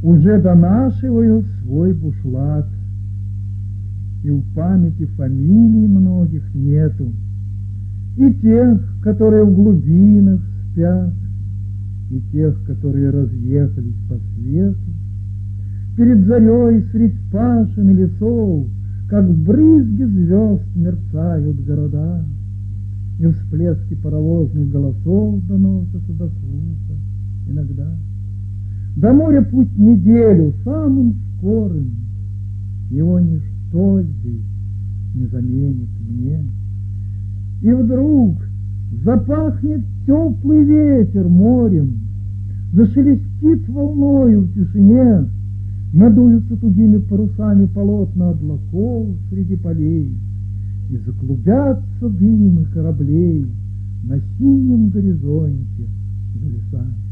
уже донашиваю свой бушлат, и в памяти фамилий многих нету, и тех, которые в глубинах спят, и тех, которые разъехались по свету. Перед зарей средь пашин и лесов, как брызги звезд, мерцают города, и всплески паровозных голосов доносятся до слуха иногда. До моря путь неделю, самым скорым, его ничто здесь не заменит мне. И вдруг запахнет теплый ветер морем, зашелестит волною в тишине, надуются тугими парусами полотна облаков среди полей, и заклубятся дымы кораблей на синем горизонте за лесами.